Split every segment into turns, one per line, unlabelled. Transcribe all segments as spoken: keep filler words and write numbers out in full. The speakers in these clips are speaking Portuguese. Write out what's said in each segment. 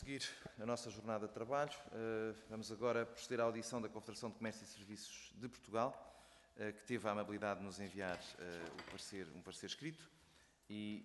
prosseguir a nossa jornada de trabalho. Vamos agora proceder à audição da Confederação de Comércio e Serviços de Portugal, que teve a amabilidade de nos enviar o parecer, um parecer escrito, e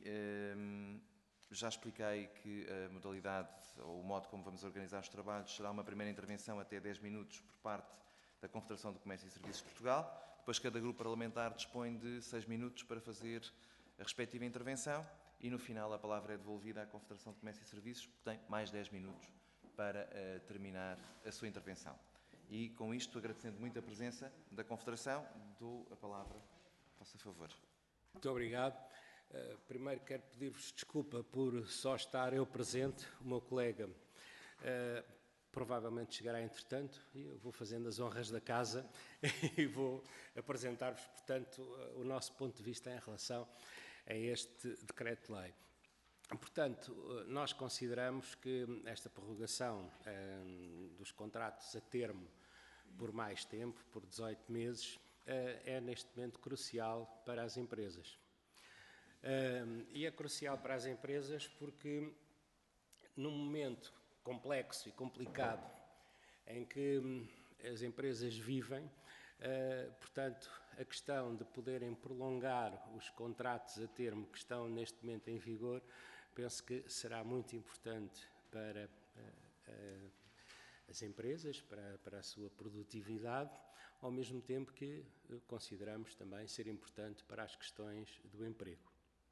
já expliquei que a modalidade ou o modo como vamos organizar os trabalhos será uma primeira intervenção até dez minutos por parte da Confederação de Comércio e Serviços de Portugal. Depois cada grupo parlamentar dispõe de seis minutos para fazer a respectiva intervenção e no final a palavra é devolvida à Confederação de Comércio e Serviços, que tem mais dez minutos para uh, terminar a sua intervenção. E com isto, agradecendo muito a presença da Confederação, dou a palavra, faça favor.
Muito obrigado. Uh, primeiro quero pedir-vos desculpa por só estar eu presente, o meu colega uh, provavelmente chegará entretanto, e eu vou fazendo as honras da casa e vou apresentar-vos, portanto, uh, o nosso ponto de vista em relação a este decreto-lei. Portanto, nós consideramos que esta prorrogação eh, dos contratos a termo por mais tempo, por dezoito meses, eh, é neste momento crucial para as empresas. Eh, e é crucial para as empresas porque, num momento complexo e complicado em que as empresas vivem, Uh, portanto, a questão de poderem prolongar os contratos a termo que estão neste momento em vigor, penso que será muito importante para uh, uh, as empresas, para, para a sua produtividade, ao mesmo tempo que uh, consideramos também ser importante para as questões do emprego.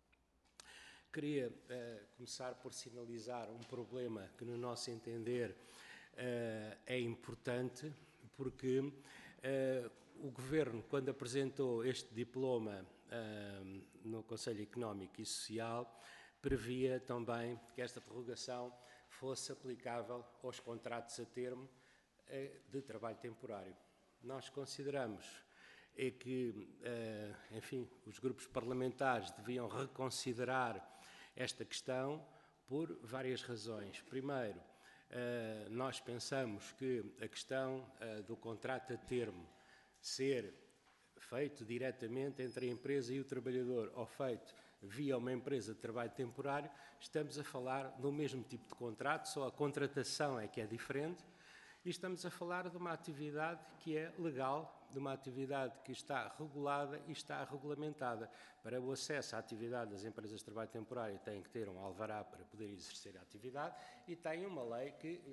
Queria uh, começar por sinalizar um problema que, no nosso entender, uh, é importante, porque uh, o Governo, quando apresentou este diploma uh, no Conselho Económico e Social, previa também que esta prorrogação fosse aplicável aos contratos a termo uh, de trabalho temporário. Nós consideramos é que, uh, enfim, os grupos parlamentares deviam reconsiderar esta questão por várias razões. Primeiro, Uh, nós pensamos que a questão uh, do contrato a termo ser feito diretamente entre a empresa e o trabalhador ou feito via uma empresa de trabalho temporário, estamos a falar do mesmo tipo de contrato, só a contratação é que é diferente, e estamos a falar de uma atividade que é legal, de uma atividade que está regulada e está regulamentada. Para o acesso à atividade das empresas de trabalho temporário têm que ter um alvará para poder exercer a atividade e têm uma lei que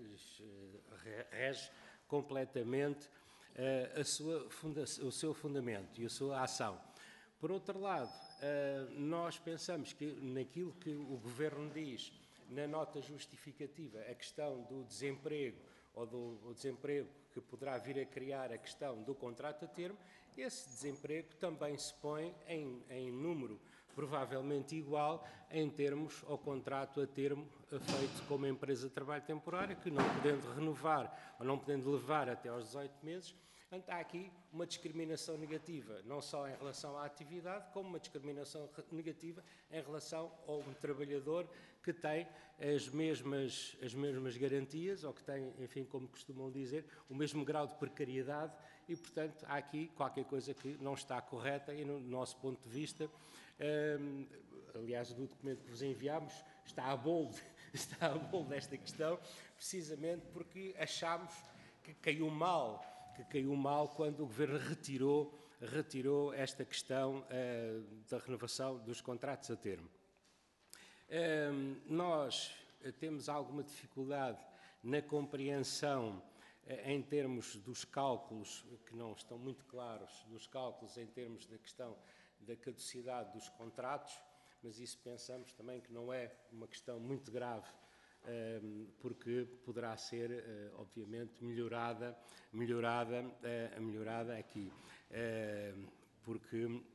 rege completamente uh, a sua funda- o seu fundamento e a sua ação. Por outro lado, uh, nós pensamos que naquilo que o Governo diz na nota justificativa, a questão do desemprego ou do desemprego que poderá vir a criar a questão do contrato a termo, esse desemprego também se põe em, em número provavelmente igual em termos ao contrato a termo feito com uma empresa de trabalho temporário que, não podendo renovar ou não podendo levar até aos dezoito meses, portanto, há aqui uma discriminação negativa, não só em relação à atividade, como uma discriminação negativa em relação ao trabalhador que tem as mesmas, as mesmas garantias, ou que tem, enfim, como costumam dizer, o mesmo grau de precariedade e, portanto, há aqui qualquer coisa que não está correta e, no nosso ponto de vista, hum, aliás, no documento que vos enviámos, está a bolo, está a bolo desta questão, precisamente porque achámos que caiu mal que caiu mal quando o Governo retirou, retirou esta questão uh, da renovação dos contratos a termo. Uh, nós temos alguma dificuldade na compreensão uh, em termos dos cálculos, que não estão muito claros, dos cálculos em termos da questão da caducidade dos contratos, mas isso pensamos também que não é uma questão muito grave, porque poderá ser, obviamente, melhorada, melhorada, melhorada aqui, porque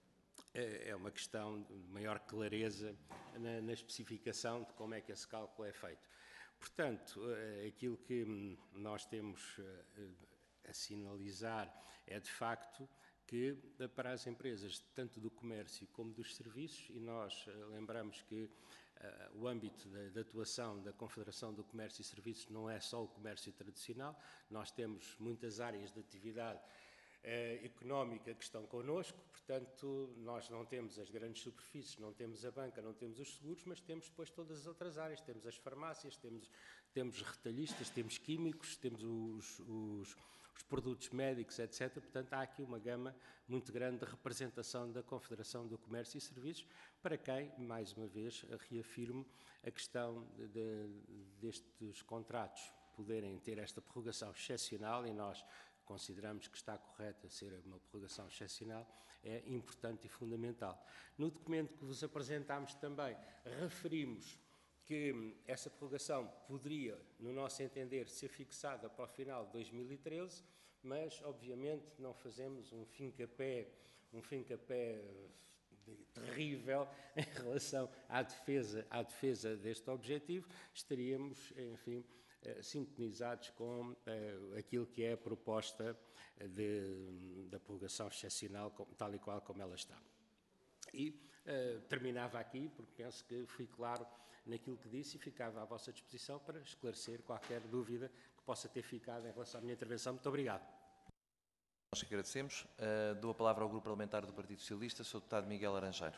é uma questão de maior clareza na, na especificação de como é que esse cálculo é feito. Portanto, aquilo que nós temos a sinalizar é, de facto, que para as empresas, tanto do comércio como dos serviços, e nós lembramos que uh, o âmbito de, de atuação da Confederação do Comércio e Serviços não é só o comércio tradicional, nós temos muitas áreas de atividade eh, económica que estão connosco. Portanto, nós não temos as grandes superfícies, não temos a banca, não temos os seguros, mas temos depois todas as outras áreas. Temos as farmácias, temos, temos retalhistas, temos químicos, temos os, os, os produtos médicos, etcétera. Portanto, há aqui uma gama muito grande de representação da Confederação do Comércio e Serviços, para quem, mais uma vez, reafirmo a questão de, de, destes contratos poderem ter esta prorrogação excepcional, e nós consideramos que está correta ser uma prorrogação excepcional, é importante e fundamental. No documento que vos apresentámos também, referimos que essa prorrogação poderia, no nosso entender, ser fixada para o final de dois mil e treze, mas, obviamente, não fazemos um fincapé, um fincapé terrível em relação à defesa, à defesa deste objetivo. Estaríamos, enfim, sintonizados com uh, aquilo que é a proposta de, da prorrogação excepcional, tal e qual como ela está. E uh, terminava aqui, porque penso que fui claro naquilo que disse e ficava à vossa disposição para esclarecer qualquer dúvida que possa ter ficado em relação à minha intervenção. Muito obrigado.
Nós agradecemos. Uh, dou a palavra ao Grupo Parlamentar do Partido Socialista, senhor Deputado Miguel Laranjeiro.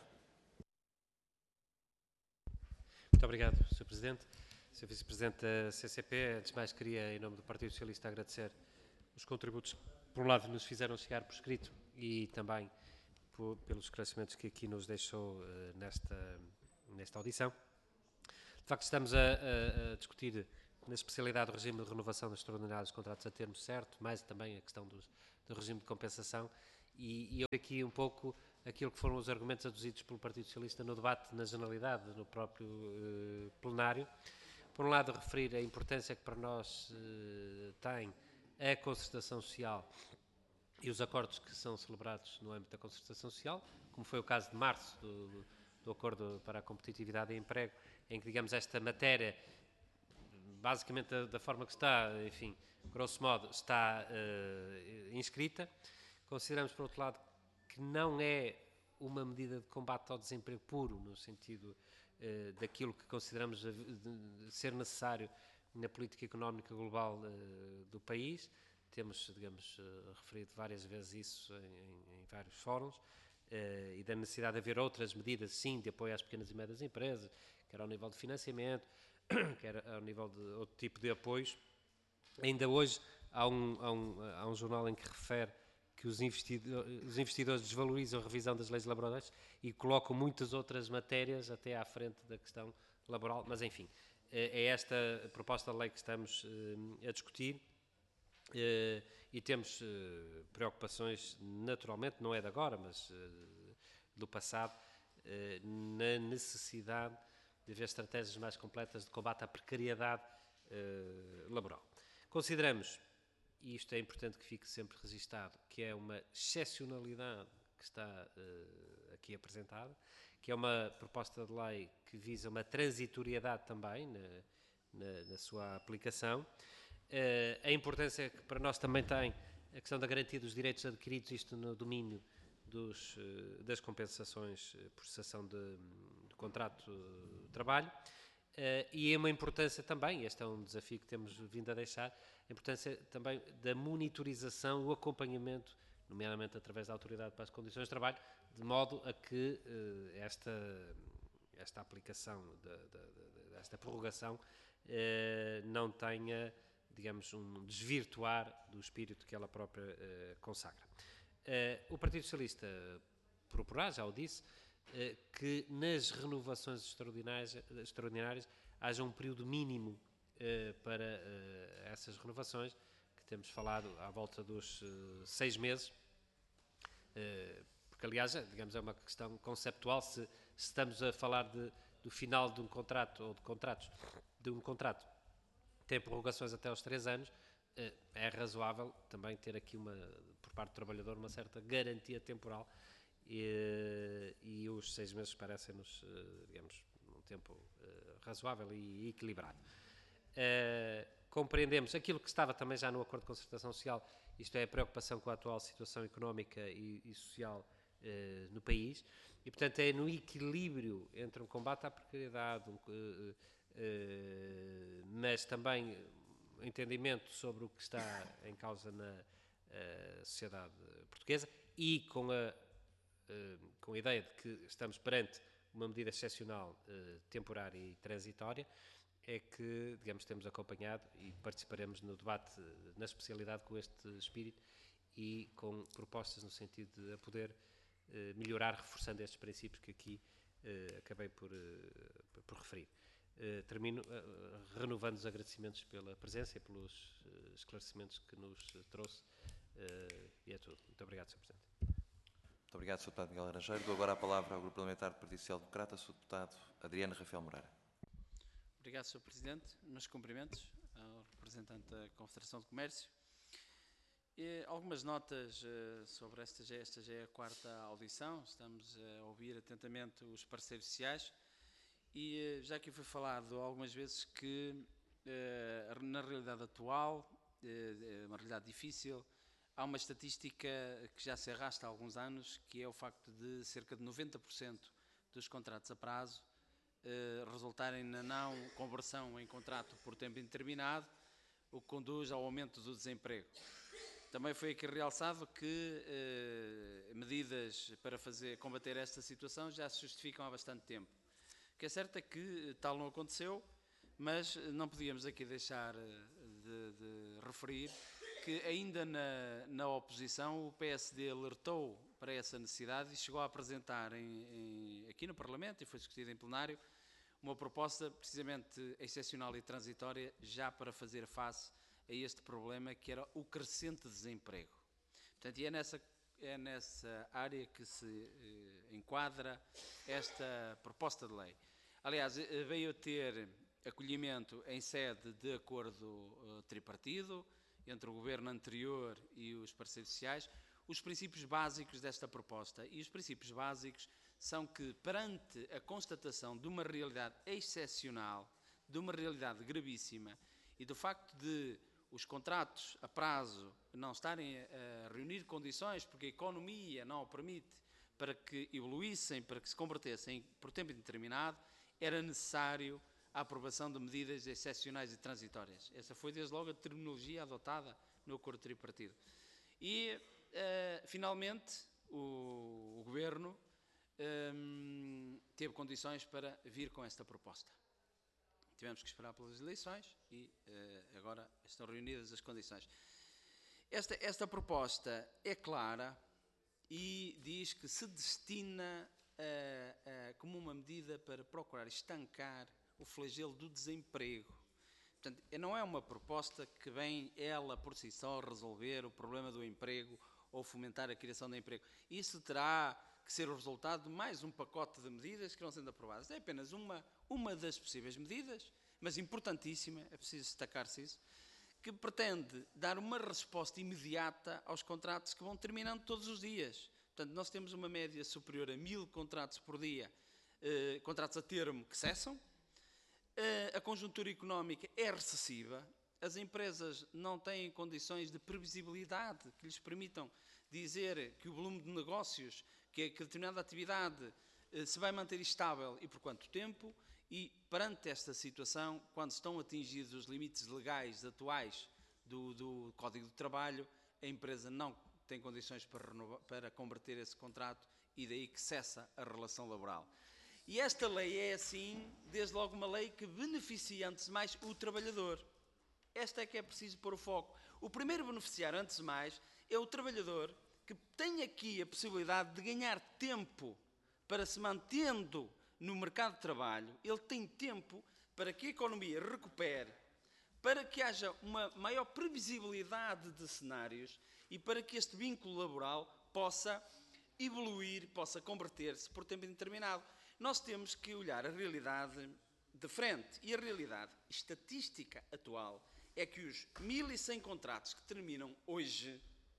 Muito obrigado, senhor Presidente. senhor Vice-Presidente da C C P, antes de mais queria, em nome do Partido Socialista, agradecer os contributos que, por um lado, nos fizeram chegar por escrito e também por, pelos esclarecimentos que aqui nos deixou uh, nesta, nesta audição. De facto, estamos a, a, a discutir na especialidade do regime de renovação dos extraordinários contratos a termo certo, mais também a questão do, do regime de compensação, e, e eu aqui um pouco aquilo que foram os argumentos aduzidos pelo Partido Socialista no debate na generalidade, no próprio uh, plenário. Por um lado, referir a importância que para nós uh, tem a concertação social e os acordos que são celebrados no âmbito da concertação social, como foi o caso de março do, do Acordo para a Competitividade e Emprego, em que, digamos, esta matéria, basicamente da, da forma que está, enfim, grosso modo, está uh, inscrita. Consideramos, por outro lado, que não é uma medida de combate ao desemprego puro, no sentido uh, daquilo que consideramos de, de ser necessário na política económica global uh, do país. Temos, digamos, uh, referido várias vezes isso em, em, em vários fóruns, uh, e da necessidade de haver outras medidas, sim, de apoio às pequenas e médias empresas, quer ao nível de financiamento, quer ao nível de outro tipo de apoios. Ainda hoje há um, há um, há um jornal em que refere que os, investidor, os investidores desvalorizam a revisão das leis laborais e colocam muitas outras matérias até à frente da questão laboral, mas enfim, é esta proposta de lei que estamos a discutir, e temos preocupações, naturalmente, não é de agora, mas do passado, na necessidade de haver estratégias mais completas de combate à precariedade laboral. Consideramos, e isto é importante que fique sempre registado, que é uma excepcionalidade que está uh, aqui apresentada, que é uma proposta de lei que visa uma transitoriedade também na, na, na sua aplicação. Uh, a importância que para nós também tem a questão da garantia dos direitos adquiridos, isto no domínio dos, uh, das compensações por cessação de, de contrato de trabalho. Uh, e é uma importância também, este é um desafio que temos vindo a deixar, a importância também da monitorização, o acompanhamento, nomeadamente através da Autoridade para as Condições de Trabalho, de modo a que uh, esta, esta aplicação, de, de, de, desta prorrogação, uh, não tenha, digamos, um desvirtuar do espírito que ela própria uh, consagra. Uh, o Partido Socialista proporá, já o disse, que nas renovações extraordinárias, extraordinárias haja um período mínimo uh, para uh, essas renovações, que temos falado à volta dos uh, seis meses, uh, porque aliás, digamos, é uma questão conceptual, se, se estamos a falar de, do final de um contrato, ou de contratos, de um contrato que tem prorrogações até aos três anos, uh, é razoável também ter aqui, uma, por parte do trabalhador, uma certa garantia temporal. E, e os seis meses parecem-nos, digamos, um tempo uh, razoável e equilibrado. Uh, compreendemos aquilo que estava também já no Acordo de Concertação Social, isto é, a preocupação com a atual situação económica e, e social uh, no país, e, portanto, é no equilíbrio entre um combate à precariedade, um, uh, uh, mas também entendimento sobre o que está em causa na a sociedade portuguesa e com a, com a ideia de que estamos perante uma medida excepcional, temporária e transitória, é que, digamos, temos acompanhado e participaremos no debate na especialidade com este espírito e com propostas no sentido de a poder eh, melhorar, reforçando estes princípios que aqui eh, acabei por, eh, por referir. Eh, termino eh, renovando os agradecimentos pela presença e pelos eh, esclarecimentos que nos trouxe eh, e é tudo. Muito obrigado, senhor Presidente.
Muito obrigado, senhor Deputado Miguel Laranjeiro. Dou agora a palavra ao Grupo Parlamentar do Partido Social Democrata, senhor Deputado Adriano Rafael Moreira.
Obrigado, senhor Presidente. Meus cumprimentos ao representante da Confederação de Comércio. E algumas notas uh, sobre esta, esta já é a quarta audição. Estamos a ouvir atentamente os parceiros sociais e uh, já aqui foi falado algumas vezes que uh, na realidade atual, uh, uma realidade difícil, há uma estatística que já se arrasta há alguns anos, que é o facto de cerca de noventa por cento dos contratos a prazo uh, resultarem na não conversão em contrato por tempo indeterminado, o que conduz ao aumento do desemprego. Também foi aqui realçado que eh, medidas para fazer, combater esta situação já se justificam há bastante tempo. O que é certo é que tal não aconteceu, mas não podíamos aqui deixar de, de referir que ainda na, na oposição o P S D alertou para essa necessidade e chegou a apresentar em, em, aqui no Parlamento, e foi discutida em plenário, uma proposta precisamente excepcional e transitória já para fazer face a este problema que era o crescente desemprego. Portanto, e é nessa, é nessa área que se eh, enquadra esta proposta de lei. Aliás, veio a ter acolhimento em sede de acordo uh, tripartido entre o governo anterior e os parceiros sociais, os princípios básicos desta proposta. E os princípios básicos são que, perante a constatação de uma realidade excepcional, de uma realidade gravíssima e do facto de os contratos a prazo não estarem a reunir condições porque a economia não o permite para que evoluíssem, para que se convertessem por tempo indeterminado, era necessário a aprovação de medidas excepcionais e transitórias. Essa foi desde logo a terminologia adotada no acordo tripartido. E, uh, finalmente, o, o Governo um, teve condições para vir com esta proposta. Tivemos que esperar pelas eleições e uh, agora estão reunidas as condições. Esta, esta proposta é clara e diz que se destina a, a, como uma medida para procurar estancar o flagelo do desemprego. Portanto, não é uma proposta que vem ela por si só resolver o problema do emprego ou fomentar a criação de emprego. Isso terá que ser o resultado de mais um pacote de medidas que vão sendo aprovadas. É apenas uma, uma das possíveis medidas, mas importantíssima, é preciso destacar-se isso, que pretende dar uma resposta imediata aos contratos que vão terminando todos os dias. Portanto, nós temos uma média superior a mil contratos por dia, eh, contratos a termo que cessam, eh, a conjuntura económica é recessiva, as empresas não têm condições de previsibilidade que lhes permitam dizer que o volume de negócios, que a determinada atividade eh, se vai manter estável e por quanto tempo, e perante esta situação, quando estão atingidos os limites legais atuais do, do Código de Trabalho, a empresa não tem condições para, renovar, para converter esse contrato e daí que cessa a relação laboral. E esta lei é assim, desde logo uma lei que beneficia antes de mais o trabalhador. Esta é que é preciso pôr o foco. O primeiro beneficiário, antes de mais, é o trabalhador que tem aqui a possibilidade de ganhar tempo para se mantendo no mercado de trabalho. Ele tem tempo para que a economia recupere, para que haja uma maior previsibilidade de cenários e para que este vínculo laboral possa evoluir, possa converter-se por tempo indeterminado. Nós temos que olhar a realidade de frente e a realidade estatística atual é que os mil e cem contratos que terminam hoje,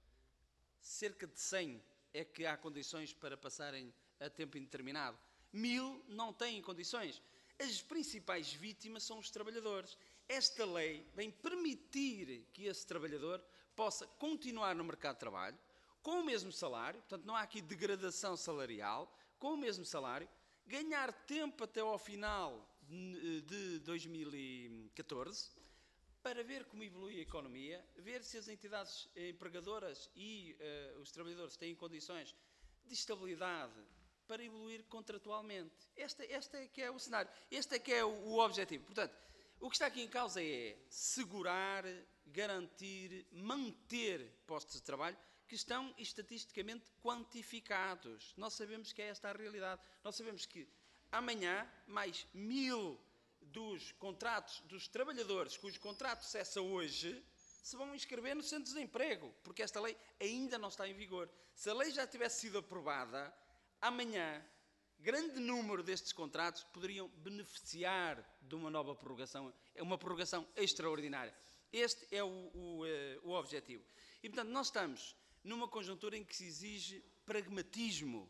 cerca de cem é que há condições para passarem a tempo indeterminado. Mil não têm condições. As principais vítimas são os trabalhadores. Esta lei vem permitir que esse trabalhador possa continuar no mercado de trabalho com o mesmo salário, portanto não há aqui degradação salarial, com o mesmo salário, ganhar tempo até ao final de dois mil e catorze, para ver como evolui a economia, ver se as entidades empregadoras e uh, os trabalhadores têm condições de estabilidade para evoluir contratualmente. Este, este é que é o cenário, este é que é o, o objetivo. Portanto, o que está aqui em causa é segurar, garantir, manter postos de trabalho que estão estatisticamente quantificados. Nós sabemos que é esta a realidade. Nós sabemos que amanhã mais mil dos contratos dos trabalhadores cujo contrato cessa hoje se vão inscrever nos centros de emprego, porque esta lei ainda não está em vigor. Se a lei já tivesse sido aprovada, amanhã, grande número destes contratos poderiam beneficiar de uma nova prorrogação, é uma prorrogação extraordinária. Este é o, o, o objetivo. E, portanto, nós estamos numa conjuntura em que se exige pragmatismo,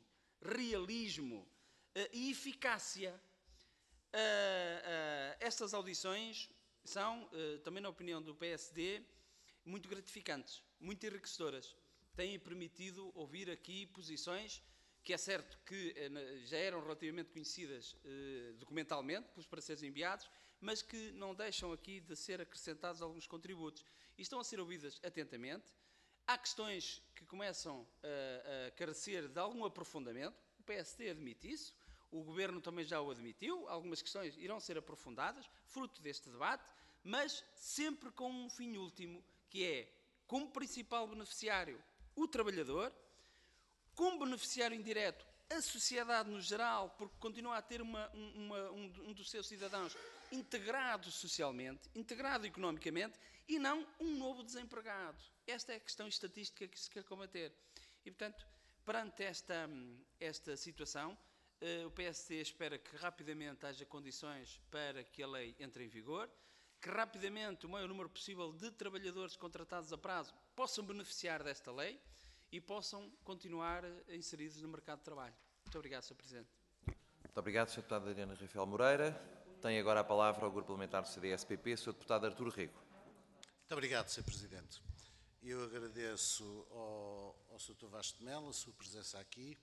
realismo e eficácia. Uh, uh, estas audições são, uh, também na opinião do P S D, muito gratificantes, muito enriquecedoras. Têm permitido ouvir aqui posições que é certo que uh, já eram relativamente conhecidas uh, documentalmente, pelos pareceres enviados, mas que não deixam aqui de ser acrescentados alguns contributos. E estão a ser ouvidas atentamente. Há questões que começam uh, a carecer de algum aprofundamento, o P S D admite isso. O Governo também já o admitiu, algumas questões irão ser aprofundadas, fruto deste debate, mas sempre com um fim último, que é, como principal beneficiário, o trabalhador, como beneficiário indireto, a sociedade no geral, porque continua a ter uma, uma, um, um dos seus cidadãos integrado socialmente, integrado economicamente, e não um novo desempregado. Esta é a questão estatística que se quer combater. E, portanto, perante esta, esta situação, o P S D espera que rapidamente haja condições para que a lei entre em vigor, que rapidamente o maior número possível de trabalhadores contratados a prazo possam beneficiar desta lei e possam continuar inseridos no mercado de trabalho. Muito obrigado, senhor Presidente.
Muito obrigado, senhor Deputado Adriano Rafael Moreira. Tem agora a palavra o Grupo Parlamentar do C D S P P, senhor Deputado Artur Rego.
Muito obrigado, senhor Presidente. Eu agradeço ao, ao senhor doutor Vasco de Melo a sua presença aqui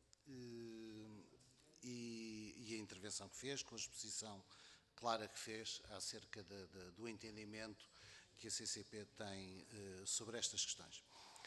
e, e a intervenção que fez, com a exposição clara que fez acerca de, de, do entendimento que a C C P tem uh, sobre estas questões.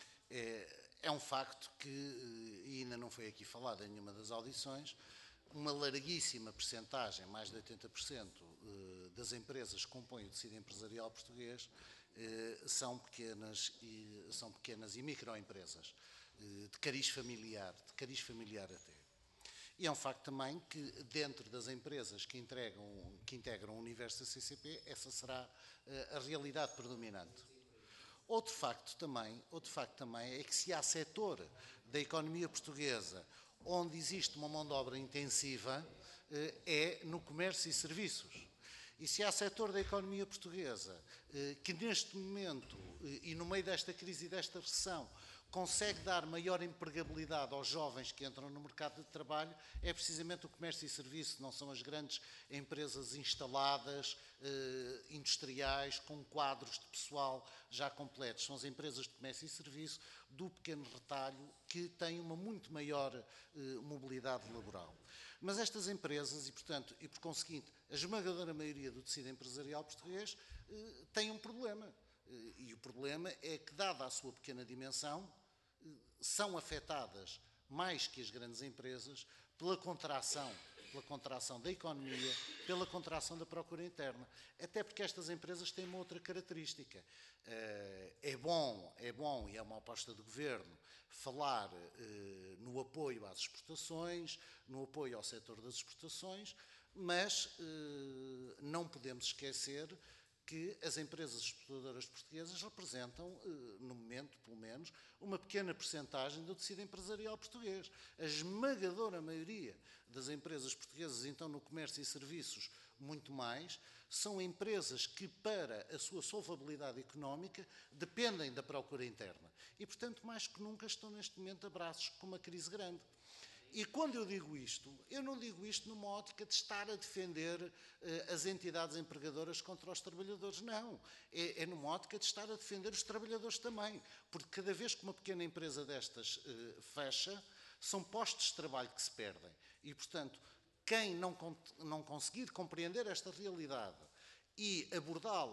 É, é um facto que, uh, e ainda não foi aqui falado em nenhuma das audições, uma larguíssima percentagem, mais de oitenta por cento uh, das empresas que compõem o tecido empresarial português uh, são, pequenas e, são pequenas e microempresas, uh, de cariz familiar, de cariz familiar até. E é um facto também que, dentro das empresas que, entregam, que integram o universo da C C P, essa será uh, a realidade predominante. Outro facto, também, outro facto também é que se há setor da economia portuguesa onde existe uma mão de obra intensiva, uh, é no comércio e serviços. E se há setor da economia portuguesa uh, que, neste momento, uh, e no meio desta crise e desta recessão, consegue dar maior empregabilidade aos jovens que entram no mercado de trabalho, é precisamente o comércio e serviço, não são as grandes empresas instaladas, eh, industriais, com quadros de pessoal já completos. São as empresas de comércio e serviço do pequeno retalho que têm uma muito maior eh, mobilidade laboral. Mas estas empresas, e portanto, e por conseguinte, a esmagadora maioria do tecido empresarial português, eh, tem um problema. E o problema é que, dada a sua pequena dimensão, são afetadas mais que as grandes empresas pela contração, pela contração da economia, pela contração da procura interna. Até porque estas empresas têm uma outra característica. É bom, é bom e é uma aposta do Governo falar no apoio às exportações, no apoio ao setor das exportações, mas não podemos esquecer que as empresas exportadoras portuguesas representam, no momento, pelo menos, uma pequena percentagem do tecido empresarial português. A esmagadora maioria das empresas portuguesas, então, no comércio e serviços, muito mais, são empresas que, para a sua solvabilidade económica, dependem da procura interna. E, portanto, mais que nunca estão, neste momento, a braços com uma crise grande. E quando eu digo isto, eu não digo isto numa ótica de estar a defender uh, as entidades empregadoras contra os trabalhadores, não. É, é numa ótica de estar a defender os trabalhadores também. Porque cada vez que uma pequena empresa destas uh, fecha, são postos de trabalho que se perdem. E, portanto, quem não, não conseguir compreender esta realidade e abordá-la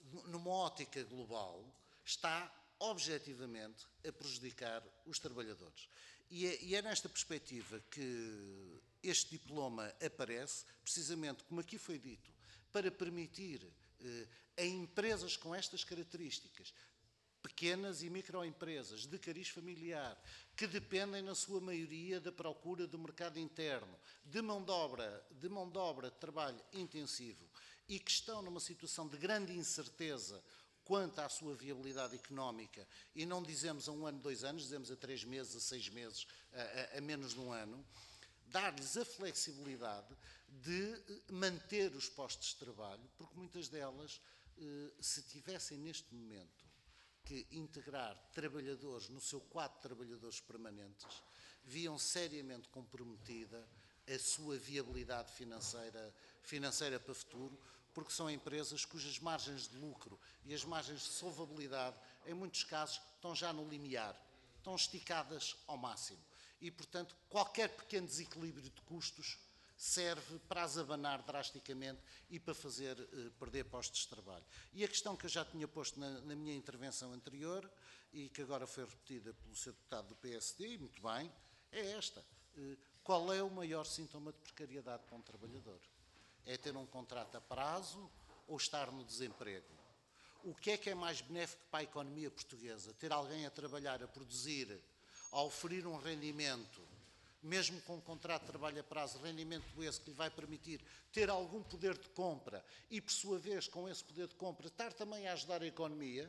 numa ótica global, está objetivamente a prejudicar os trabalhadores. E é, e é nesta perspectiva que este diploma aparece, precisamente como aqui foi dito, para permitir eh, a empresas com estas características, pequenas e microempresas de cariz familiar, que dependem na sua maioria da procura do mercado interno, de mão de obra, de mão de obra de trabalho intensivo e que estão numa situação de grande incerteza quanto à sua viabilidade económica, e não dizemos a um ano, dois anos, dizemos a três meses, a seis meses, a, a, a menos de um ano, dar-lhes a flexibilidade de manter os postos de trabalho, porque muitas delas, se tivessem neste momento que integrar trabalhadores no seu quadro de trabalhadores permanentes, viam seriamente comprometida a sua viabilidade financeira, financeira para o futuro, porque são empresas cujas margens de lucro e as margens de solvabilidade, em muitos casos, estão já no limiar, estão esticadas ao máximo. E, portanto, qualquer pequeno desequilíbrio de custos serve para as abanar drasticamente e para fazer eh, perder postos de trabalho. E a questão que eu já tinha posto na, na minha intervenção anterior, e que agora foi repetida pelo seu deputado do P S D, muito bem, é esta. Eh, qual é o maior sintoma de precariedade para um trabalhador? É ter um contrato a prazo ou estar no desemprego? O que é que é mais benéfico para a economia portuguesa? Ter alguém a trabalhar, a produzir, a oferir um rendimento, mesmo com um contrato de trabalho a prazo, rendimento esse que lhe vai permitir ter algum poder de compra e, por sua vez, com esse poder de compra, estar também a ajudar a economia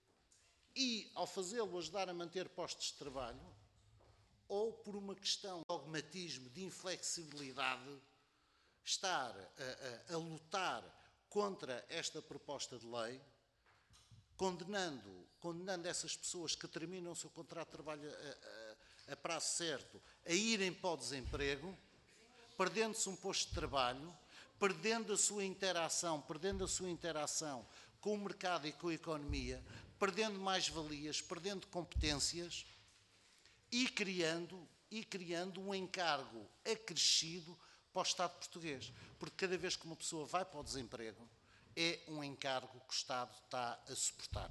e, ao fazê-lo, ajudar a manter postos de trabalho, ou por uma questão de dogmatismo, de inflexibilidade, estar a, a, a lutar contra esta proposta de lei, condenando, condenando essas pessoas que terminam o seu contrato de trabalho a, a, a prazo certo a irem para o desemprego, perdendo-se um posto de trabalho, perdendo a sua interação, perdendo a sua interação com o mercado e com a economia, perdendo mais-valias, perdendo competências e criando, e criando um encargo acrescido para o Estado português. Porque cada vez que uma pessoa vai para o desemprego, é um encargo que o Estado está a suportar.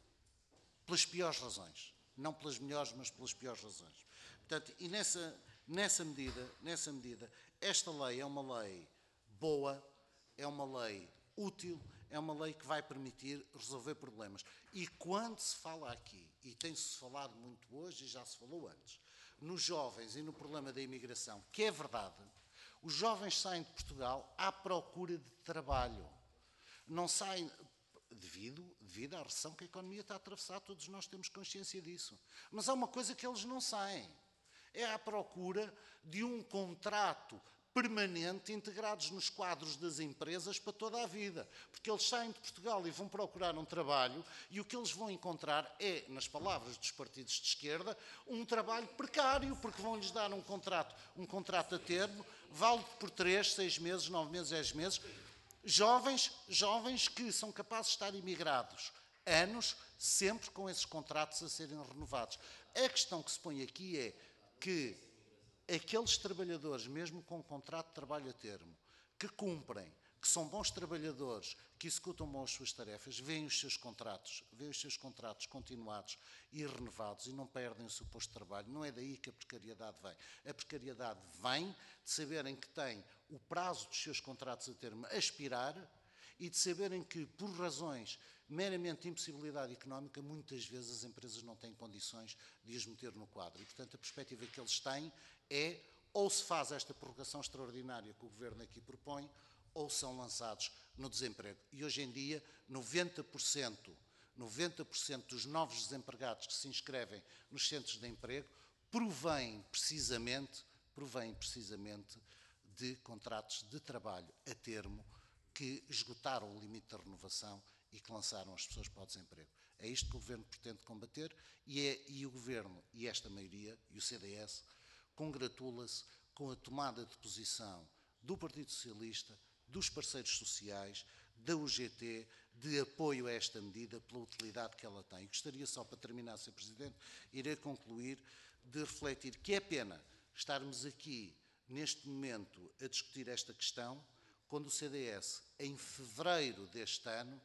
Pelas piores razões. Não pelas melhores, mas pelas piores razões. Portanto, e nessa, nessa medida, nessa medida, esta lei é uma lei boa, é uma lei útil, é uma lei que vai permitir resolver problemas. E quando se fala aqui, e tem-se falado muito hoje, e já se falou antes, nos jovens e no problema da imigração, que é verdade, os jovens saem de Portugal à procura de trabalho. Não saem devido, devido à recessão que a economia está a atravessar, todos nós temos consciência disso. Mas há uma coisa que eles não saem. É à procura de um contrato permanente integrados nos quadros das empresas para toda a vida. Porque eles saem de Portugal e vão procurar um trabalho e o que eles vão encontrar é, nas palavras dos partidos de esquerda, um trabalho precário, porque vão-lhes dar um contrato, um contrato a termo, válido por três, seis meses, nove meses, dez meses. Jovens, jovens que são capazes de estar imigrados anos, sempre com esses contratos a serem renovados. A questão que se põe aqui é que aqueles trabalhadores, mesmo com um contrato de trabalho a termo, que cumprem, que são bons trabalhadores, que executam bem as suas tarefas, veem os seus contratos, veem os seus contratos continuados e renovados e não perdem o seu posto de trabalho. Não é daí que a precariedade vem. A precariedade vem de saberem que têm o prazo dos seus contratos a termo a expirar e de saberem que, por razões meramente de impossibilidade económica, muitas vezes as empresas não têm condições de os meter no quadro. E, portanto, a perspectiva que eles têm é ou se faz esta prorrogação extraordinária que o Governo aqui propõe, ou são lançados no desemprego. E hoje em dia, noventa por cento, noventa por cento dos novos desempregados que se inscrevem nos centros de emprego provêm precisamente, provêm precisamente de contratos de trabalho a termo que esgotaram o limite da renovação e que lançaram as pessoas para o desemprego. É isto que o Governo pretende combater e, é, e o Governo e esta maioria, e o C D S, congratula-se com a tomada de posição do Partido Socialista, dos parceiros sociais, da U G T, de apoio a esta medida pela utilidade que ela tem. Gostaria só, para terminar, senhor Presidente, irei concluir, de refletir que é pena estarmos aqui, neste momento, a discutir esta questão, quando o C D S, em fevereiro deste ano,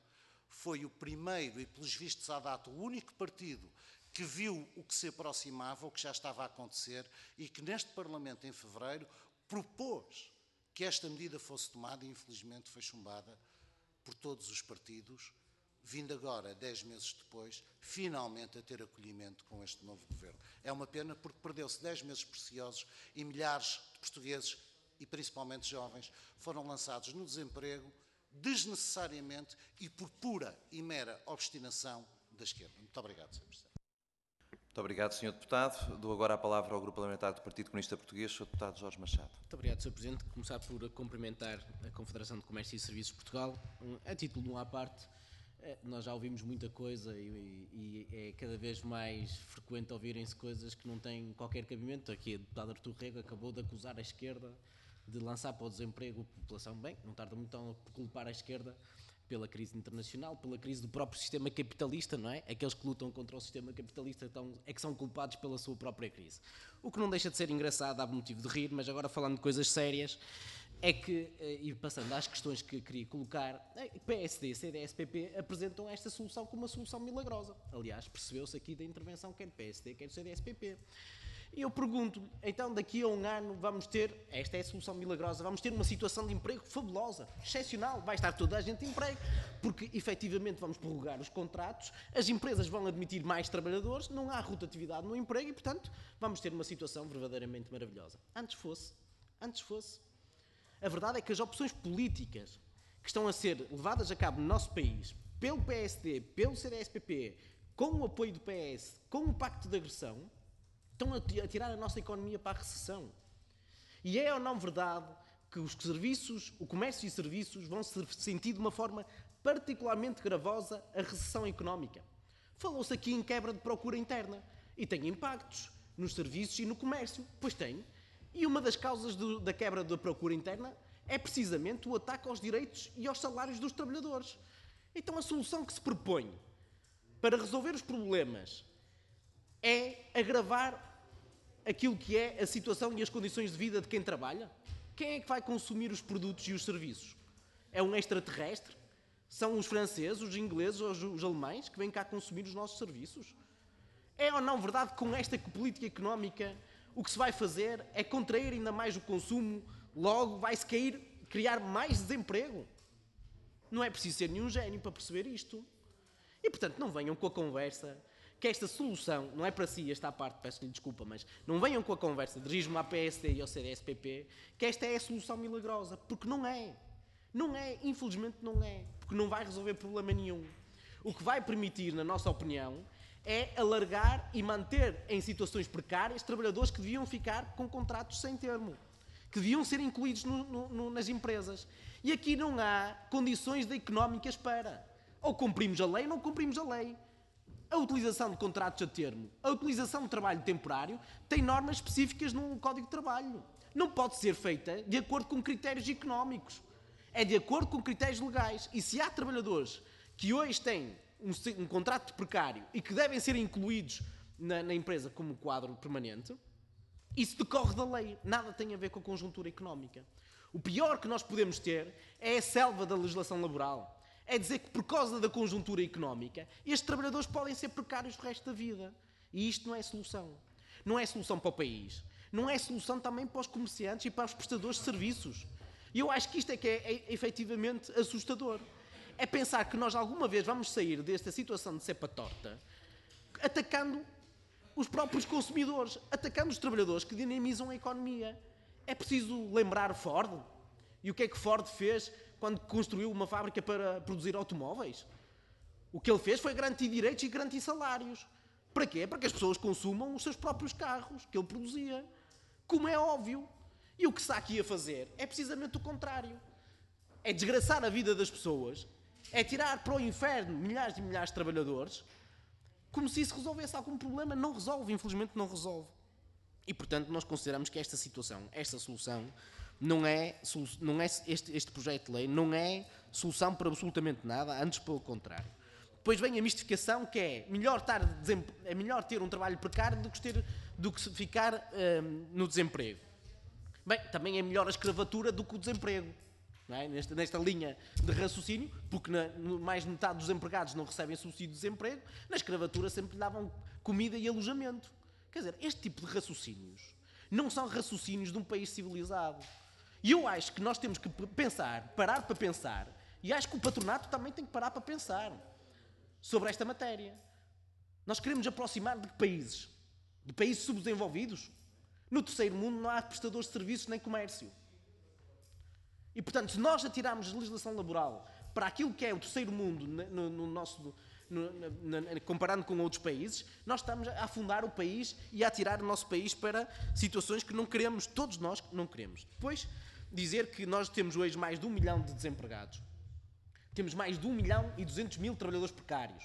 foi o primeiro e, pelos vistos à data, o único partido que viu o que se aproximava, o que já estava a acontecer, e que neste Parlamento, em fevereiro, propôs que esta medida fosse tomada e, infelizmente, foi chumbada por todos os partidos, vindo agora, dez meses depois, finalmente a ter acolhimento com este novo governo. É uma pena porque perdeu-se dez meses preciosos e milhares de portugueses, e principalmente jovens, foram lançados no desemprego desnecessariamente e por pura e mera obstinação da esquerda. Muito obrigado, senhor Presidente.
Muito obrigado, senhor Deputado. Dou agora a palavra ao Grupo Parlamentar do Partido Comunista Português, senhor Deputado Jorge Machado.
Muito obrigado, senhor Presidente. Começar por cumprimentar a Confederação de Comércio e Serviços de Portugal. A título de um à parte, nós já ouvimos muita coisa e, e é cada vez mais frequente ouvirem-se coisas que não têm qualquer cabimento. Aqui a deputada Artur Rego acabou de acusar a esquerda de lançar para o desemprego a população. Bem, não tarda muito a culpar a esquerda pela crise internacional, pela crise do próprio sistema capitalista, não é? Aqueles que lutam contra o sistema capitalista então, é que são culpados pela sua própria crise. O que não deixa de ser engraçado, dá motivo de rir, mas agora falando de coisas sérias, é que, e passando às questões que queria colocar, P S D, C D S, P P apresentam esta solução como uma solução milagrosa. Aliás, percebeu-se aqui da intervenção quer P S D, quer C D S, P P. E eu pergunto-lhe, então daqui a um ano vamos ter, esta é a solução milagrosa, vamos ter uma situação de emprego fabulosa, excepcional, vai estar toda a gente em emprego, porque efetivamente vamos prorrogar os contratos, as empresas vão admitir mais trabalhadores, não há rotatividade no emprego e, portanto, vamos ter uma situação verdadeiramente maravilhosa. Antes fosse, antes fosse. A verdade é que as opções políticas que estão a ser levadas a cabo no nosso país, pelo P S D, pelo C D S P P, com o apoio do P S, com o pacto de agressão, estão a tirar a nossa economia para a recessão. E é ou não verdade que os serviços, o comércio e serviços vão sentir de uma forma particularmente gravosa a recessão económica? Falou-se aqui em quebra de procura interna e tem impactos nos serviços e no comércio. Pois tem. E uma das causas do, da quebra da procura interna é precisamente o ataque aos direitos e aos salários dos trabalhadores. Então a solução que se propõe para resolver os problemas é agravar aquilo que é a situação e as condições de vida de quem trabalha? Quem é que vai consumir os produtos e os serviços? É um extraterrestre? São os franceses, os ingleses ou os alemães que vêm cá consumir os nossos serviços? É ou não verdade que com esta política económica o que se vai fazer é contrair ainda mais o consumo, logo vai-se cair, criar mais desemprego? Não é preciso ser nenhum gênio para perceber isto. E, portanto, não venham com a conversa que esta solução, não é para si esta parte, peço-lhe desculpa, mas não venham com a conversa, dirijo-me à P S D e ao C D S P P, que esta é a solução milagrosa, porque não é. Não é, infelizmente não é, porque não vai resolver problema nenhum. O que vai permitir, na nossa opinião, é alargar e manter em situações precárias trabalhadores que deviam ficar com contratos sem termo, que deviam ser incluídos no, no, no, nas empresas. E aqui não há condições de económicas para. Ou cumprimos a lei ou não cumprimos a lei. A utilização de contratos a termo, a utilização de trabalho temporário, tem normas específicas no Código de Trabalho. Não pode ser feita de acordo com critérios económicos. É de acordo com critérios legais. E se há trabalhadores que hoje têm um, um contrato precário e que devem ser incluídos na, na empresa como quadro permanente, isso decorre da lei. Nada tem a ver com a conjuntura económica. O pior que nós podemos ter é a selva da legislação laboral. É dizer que, por causa da conjuntura económica, estes trabalhadores podem ser precários o resto da vida. E isto não é solução. Não é solução para o país. Não é solução também para os comerciantes e para os prestadores de serviços. E eu acho que isto é que é, é efetivamente assustador. É pensar que nós alguma vez vamos sair desta situação de cepa torta atacando os próprios consumidores, atacando os trabalhadores que dinamizam a economia. É preciso lembrar Ford. E o que é que Ford fez quando construiu uma fábrica para produzir automóveis? O que ele fez foi garantir direitos e garantir salários. Para quê? Para que as pessoas consumam os seus próprios carros que ele produzia. Como é óbvio. E o que está aqui a fazer é precisamente o contrário. É desgraçar a vida das pessoas, é tirar para o inferno milhares e milhares de trabalhadores, como se isso resolvesse algum problema. Não resolve, infelizmente não resolve. E, portanto, nós consideramos que esta situação, esta solução, não é, não é este, este projeto de lei não é solução para absolutamente nada, antes pelo contrário. Depois vem a mistificação que é melhor, estar, é melhor ter um trabalho precário do que, ter, do que ficar hum, no desemprego. Bem, também é melhor a escravatura do que o desemprego. não é? nesta, nesta linha de raciocínio, porque na, no, mais de metade dos empregados não recebem subsídio de desemprego, na escravatura sempre lhe davam comida e alojamento. Quer dizer, este tipo de raciocínios não são raciocínios de um país civilizado. E eu acho que nós temos que pensar, parar para pensar, e acho que o patronato também tem que parar para pensar sobre esta matéria. Nós queremos aproximar de que países? De países subdesenvolvidos? No terceiro mundo não há prestadores de serviços nem comércio. E, portanto, se nós atirarmos a legislação laboral para aquilo que é o terceiro mundo, no, no nosso, no, no, no, comparando com outros países, nós estamos a afundar o país e a atirar o nosso país para situações que não queremos, todos nós não queremos. Depois, dizer que nós temos hoje mais de um milhão de desempregados. Temos mais de um milhão e duzentos mil trabalhadores precários.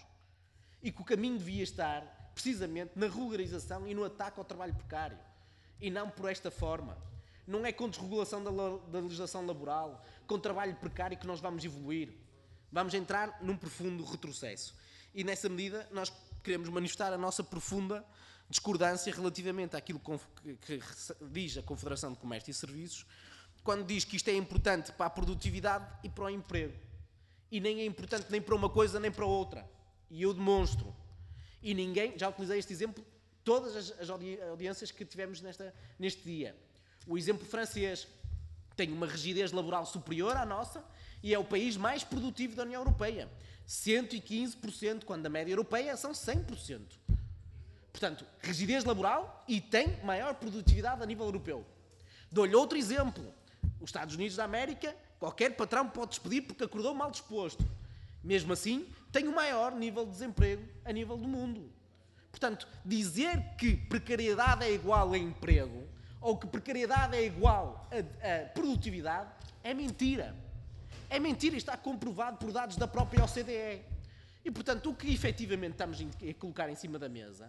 E que o caminho devia estar, precisamente, na regularização e no ataque ao trabalho precário. E não por esta forma. Não é com desregulação da, da legislação laboral, com trabalho precário que nós vamos evoluir. Vamos entrar num profundo retrocesso. E nessa medida nós queremos manifestar a nossa profunda discordância relativamente àquilo que, que, que diz a Confederação de Comércio e Serviços, quando diz que isto é importante para a produtividade e para o emprego. E nem é importante nem para uma coisa nem para outra. E eu demonstro. E ninguém, já utilizei este exemplo, todas as, as audi audiências que tivemos nesta, neste dia. O exemplo francês tem uma rigidez laboral superior à nossa e é o país mais produtivo da União Europeia. cento e quinze por cento, quando a média europeia são cem por cento. Portanto, rigidez laboral e tem maior produtividade a nível europeu. Dou-lhe outro exemplo. Os Estados Unidos da América, qualquer patrão pode despedir porque acordou mal disposto. Mesmo assim, tem o maior nível de desemprego a nível do mundo. Portanto, dizer que precariedade é igual a emprego ou que precariedade é igual a, a produtividade é mentira. É mentira e está comprovado por dados da própria O C D E. E, portanto, o que efetivamente estamos a colocar em cima da mesa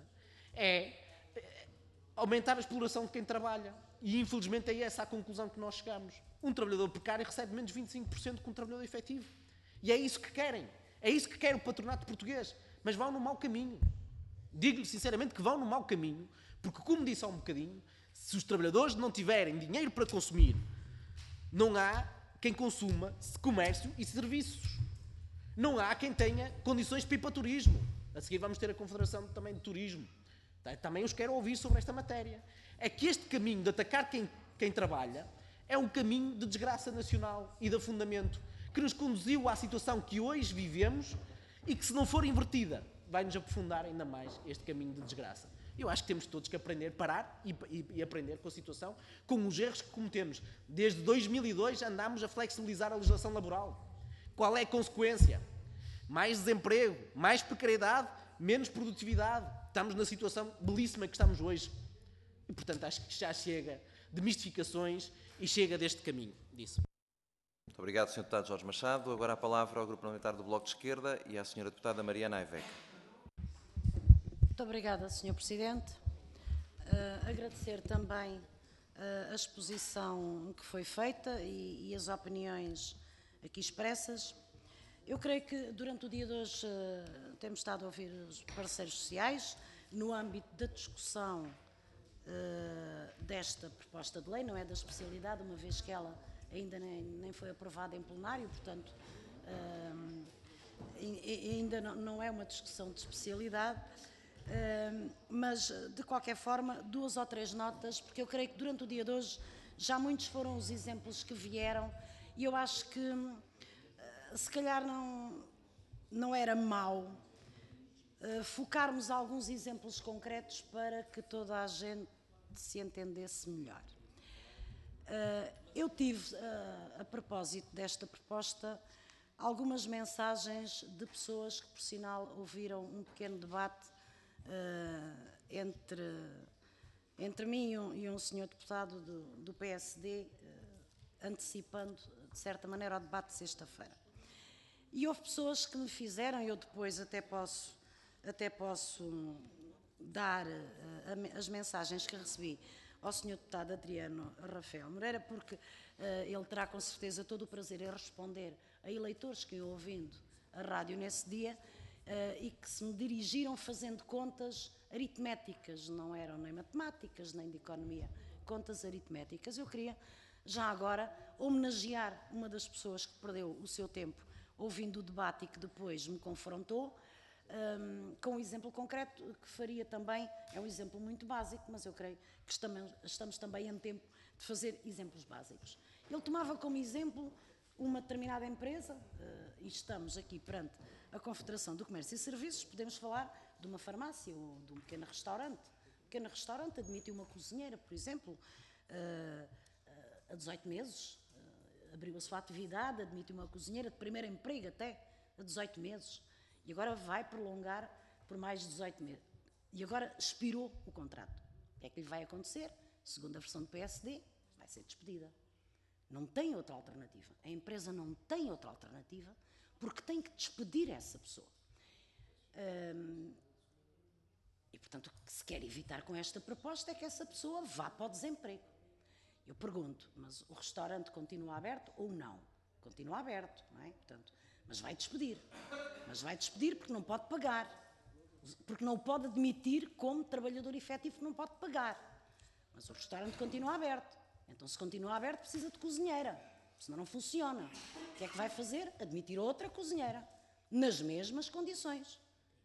é aumentar a exploração de quem trabalha. E, infelizmente, é essa a conclusão que nós chegamos. Um trabalhador precário recebe menos vinte e cinco por cento que um trabalhador efetivo. E é isso que querem. É isso que quer o patronato português. Mas vão no mau caminho. Digo-lhe sinceramente que vão no mau caminho, porque, como disse há um bocadinho, se os trabalhadores não tiverem dinheiro para consumir, não há quem consuma comércio e serviços. Não há quem tenha condições para ir para turismo. A seguir vamos ter a Confederação também de Turismo. Também os quero ouvir sobre esta matéria. É que este caminho de atacar quem, quem trabalha é um caminho de desgraça nacional e de afundamento que nos conduziu à situação que hoje vivemos e que, se não for invertida, vai-nos aprofundar ainda mais este caminho de desgraça. Eu acho que temos todos que aprender, parar e, e, e aprender com a situação, com os erros que cometemos. Desde dois mil e dois andámos a flexibilizar a legislação laboral. Qual é a consequência? Mais desemprego, mais precariedade, menos produtividade. Estamos na situação belíssima que estamos hoje. E, portanto, acho que já chega de mistificações e chega deste caminho. Disso.
Muito obrigado, senhor Deputado Jorge Machado. Agora a palavra ao Grupo Parlamentar do Bloco de Esquerda e à senhora Deputada Mariana Aiveca.
Muito obrigada, senhor Presidente. Uh, agradecer também uh, a exposição que foi feita e, e as opiniões aqui expressas. Eu creio que durante o dia de hoje uh, temos estado a ouvir os parceiros sociais no âmbito da discussão uh, desta proposta de lei, não é da especialidade, uma vez que ela ainda nem, nem foi aprovada em plenário, portanto, uh, e, e ainda não, não é uma discussão de especialidade. Uh, mas, de qualquer forma, duas ou três notas, porque eu creio que durante o dia de hoje já muitos foram os exemplos que vieram e eu acho que uh, se calhar não, não era mau uh, focarmos alguns exemplos concretos para que toda a gente se entendesse melhor. Uh, eu tive, uh, a propósito desta proposta, algumas mensagens de pessoas que, por sinal, ouviram um pequeno debate Uh, entre, entre mim e um, e um senhor deputado do, do P S D, uh, antecipando, de certa maneira, o debate de sexta-feira. E houve pessoas que me fizeram, e eu depois até posso, até posso dar uh, as mensagens que recebi ao senhor deputado Adriano Rafael Moreira, porque uh, ele terá com certeza todo o prazer em responder a eleitores que iam ouvindo a rádio nesse dia, Uh, e que se me dirigiram fazendo contas aritméticas, não eram nem matemáticas, nem de economia, contas aritméticas. Eu queria já agora, homenagear uma das pessoas que perdeu o seu tempo ouvindo o debate e que depois me confrontou, um, com um exemplo concreto que faria também, é um exemplo muito básico, mas eu creio que estamos, estamos também em tempo de fazer exemplos básicos. Ele tomava como exemplo uma determinada empresa, uh, e estamos aqui perante a Confederação do Comércio e Serviços, podemos falar de uma farmácia ou de um pequeno restaurante. Um pequeno restaurante admitiu uma cozinheira, por exemplo, uh, uh, a dezoito meses, uh, abriu a sua atividade, admitiu uma cozinheira de primeiro emprego até a dezoito meses, e agora vai prolongar por mais de dezoito meses. E agora expirou o contrato. O que é que lhe vai acontecer? Segundo a versão do P S D, vai ser despedida. Não tem outra alternativa. A empresa não tem outra alternativa porque tem que despedir essa pessoa. Hum, e, portanto, o que se quer evitar com esta proposta é que essa pessoa vá para o desemprego. Eu pergunto, mas o restaurante continua aberto ou não? Continua aberto, não é? Portanto, mas vai despedir. Mas vai despedir porque não pode pagar. Porque não o pode admitir como trabalhador efetivo que não pode pagar. Mas o restaurante continua aberto. Então, se continua aberto, precisa de cozinheira. Senão não funciona. O que é que vai fazer? Admitir outra cozinheira. Nas mesmas condições.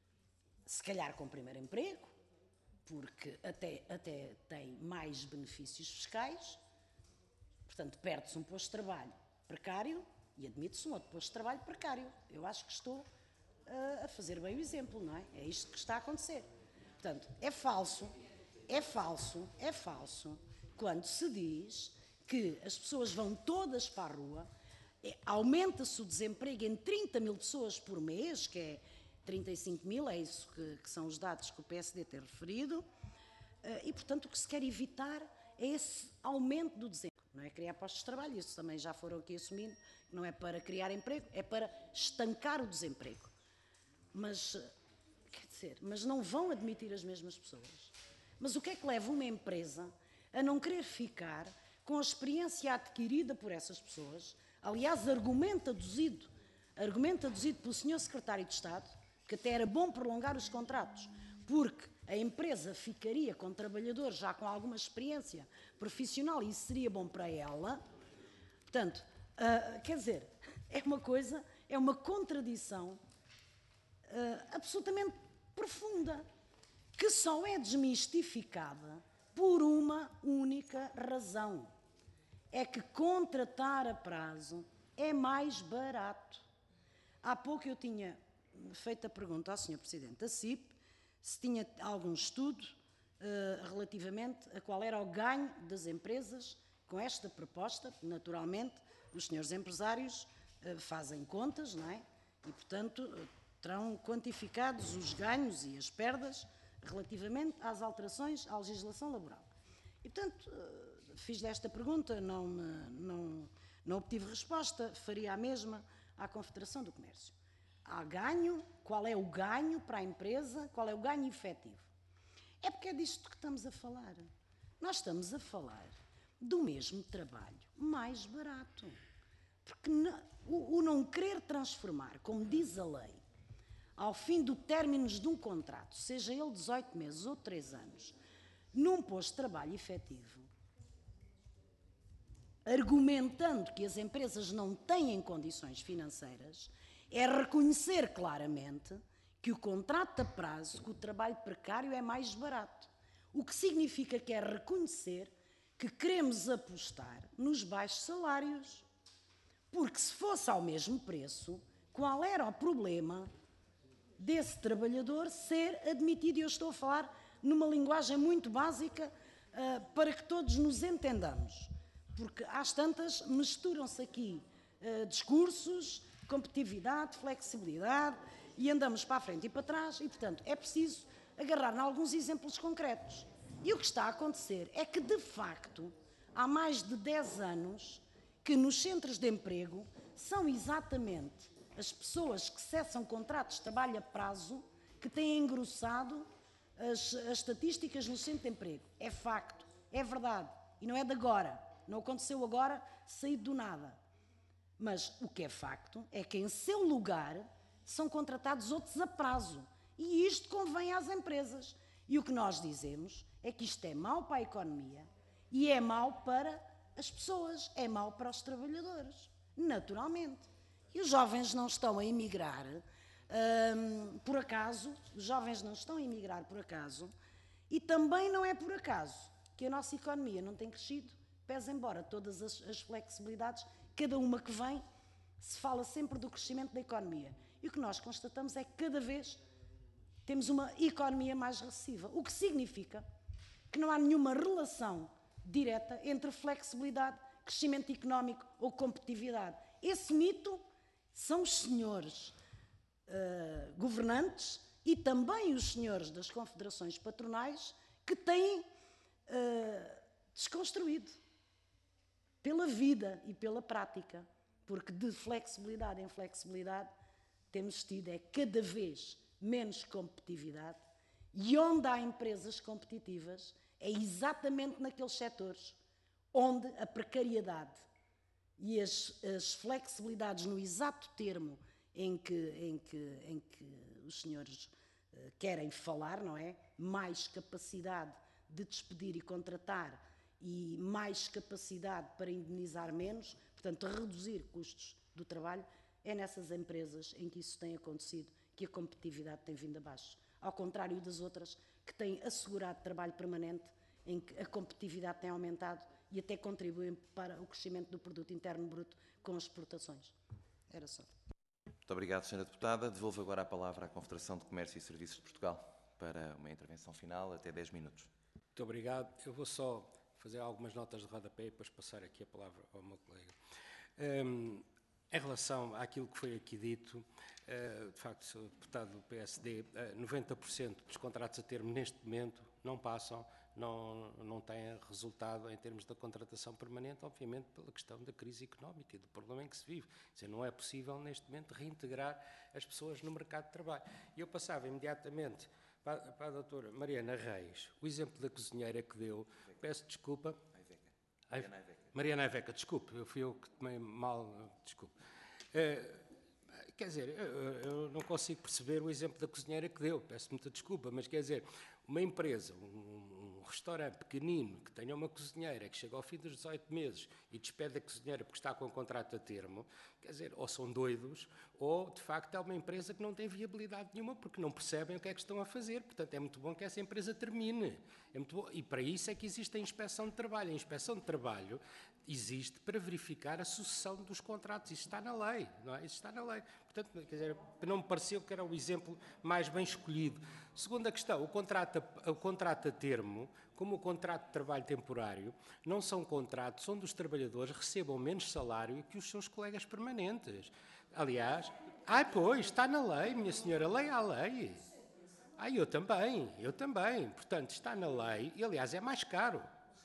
Se calhar com primeiro emprego, porque até, até tem mais benefícios fiscais. Portanto, perde-se um posto de trabalho precário e admite-se um outro posto de trabalho precário. Eu acho que estou uh, a fazer bem o exemplo, não é? É isto que está a acontecer. Portanto, é falso, é falso, é falso, quando se diz que as pessoas vão todas para a rua, é, aumenta-se o desemprego em trinta mil pessoas por mês, que é trinta e cinco mil, é isso que, que são os dados que o P S D tem referido, uh, e, portanto, o que se quer evitar é esse aumento do desemprego. Não é criar postos de trabalho, isso também já foram aqui assumindo, não é para criar emprego, é para estancar o desemprego. Mas, quer dizer, mas não vão admitir as mesmas pessoas. Mas o que é que leva uma empresa a não querer ficar com a experiência adquirida por essas pessoas? Aliás, argumento aduzido, argumento aduzido pelo senhor Secretário de Estado, que até era bom prolongar os contratos, porque a empresa ficaria com trabalhadores já com alguma experiência profissional e isso seria bom para ela. Portanto, uh, quer dizer, é uma coisa, é uma contradição uh, absolutamente profunda, que só é desmistificada por uma única razão. É que contratar a prazo é mais barato. Há pouco eu tinha feito a pergunta ao senhor Presidente da C I P se tinha algum estudo uh, relativamente a qual era o ganho das empresas com esta proposta. Naturalmente, os senhores empresários uh, fazem contas, não é? E, portanto, uh, terão quantificados os ganhos e as perdas relativamente às alterações à legislação laboral. E, portanto, uh, fiz desta pergunta, não, me, não, não obtive resposta, faria a mesma à Confederação do Comércio. Há ganho, qual é o ganho para a empresa, qual é o ganho efetivo? É porque é disto que estamos a falar. Nós estamos a falar do mesmo trabalho mais barato. Porque não, o, o não querer transformar, como diz a lei, ao fim do término de um contrato, seja ele dezoito meses ou três anos, num posto de trabalho efetivo, argumentando que as empresas não têm condições financeiras, é reconhecer claramente que o contrato a prazo, que o trabalho precário é mais barato. O que significa que é reconhecer que queremos apostar nos baixos salários. Porque se fosse ao mesmo preço, qual era o problema desse trabalhador ser admitido? E eu estou a falar numa linguagem muito básica uh, para que todos nos entendamos. Porque às tantas misturam-se aqui uh, discursos, competitividade, flexibilidade, e andamos para a frente e para trás, e, portanto, é preciso agarrar em alguns exemplos concretos. E o que está a acontecer é que, de facto, há mais de dez anos que nos centros de emprego são exatamente as pessoas que cessam contratos de trabalho a prazo que têm engrossado as, as estatísticas no centro de emprego. É facto, é verdade, e não é de agora, não aconteceu agora, saído do nada. Mas o que é facto é que, em seu lugar, são contratados outros a prazo. E isto convém às empresas. E o que nós dizemos é que isto é mau para a economia e é mau para as pessoas, é mau para os trabalhadores, naturalmente. E os jovens não estão a emigrar hum, por acaso, os jovens não estão a emigrar por acaso, e também não é por acaso que a nossa economia não tem crescido, pese embora todas as, as flexibilidades, cada uma que vem, se fala sempre do crescimento da economia. E o que nós constatamos é que cada vez temos uma economia mais recessiva, o que significa que não há nenhuma relação direta entre flexibilidade, crescimento económico ou competitividade. Esse mito são os senhores uh, governantes e também os senhores das confederações patronais que têm uh, desconstruído pela vida e pela prática, porque de flexibilidade em flexibilidade temos tido é cada vez menos competitividade, e onde há empresas competitivas é exatamente naqueles setores onde a precariedade e as, as flexibilidades no exato termo em que, em que, em que os senhores uh, querem falar, não é? Mais capacidade de despedir e contratar e mais capacidade para indenizar menos, portanto, reduzir custos do trabalho, é nessas empresas em que isso tem acontecido que a competitividade tem vindo abaixo. Ao contrário das outras que têm assegurado trabalho permanente, em que a competitividade tem aumentado e até contribuem para o crescimento do produto interno bruto com as exportações. Era só.
Muito obrigado, senhora Deputada. Devolvo agora a palavra à Confederação de Comércio e Serviços de Portugal para uma intervenção final, até dez minutos.
Muito obrigado. Eu vou só fazer algumas notas de rodapé e depois passar aqui a palavra ao meu colega. Um, em relação àquilo que foi aqui dito, uh, de facto, sou deputado do P S D, uh, noventa por cento dos contratos a termo neste momento não passam, não, não têm resultado em termos da contratação permanente, obviamente pela questão da crise económica e do problema em que se vive. Quer dizer, não é possível neste momento reintegrar as pessoas no mercado de trabalho. E eu passava imediatamente para, para a doutora Mariana Reis, o exemplo da cozinheira que deu, peço desculpa.
Mariana Aiveca.
Mariana Aiveca, desculpe, eu fui eu que tomei mal, desculpe. Uh, quer dizer, eu, eu não consigo perceber o exemplo da cozinheira que deu, peço muita desculpa, mas quer dizer, uma empresa, um, um restaurante pequenino que tenha uma cozinheira que chega ao fim dos dezoito meses e despede a cozinheira porque está com um contrato a termo, quer dizer, ou são doidos, ou de facto é uma empresa que não tem viabilidade nenhuma porque não percebem o que é que estão a fazer. Portanto, é muito bom que essa empresa termine. É muito bom. E para isso é que existe a inspeção de trabalho. A inspeção de trabalho existe para verificar a sucessão dos contratos. Isso está na lei, não é? Isso está na lei. Portanto, quer dizer, não me pareceu que era o exemplo mais bem escolhido. Segunda questão, o contrato, a, o contrato a termo, como o contrato de trabalho temporário, não são contratos onde os trabalhadores recebam menos salário que os seus colegas permanentes. Aliás, ah, pois, está na lei, minha senhora, leia a lei. Ah, eu também, eu também. Portanto, está na lei e, aliás, é mais caro.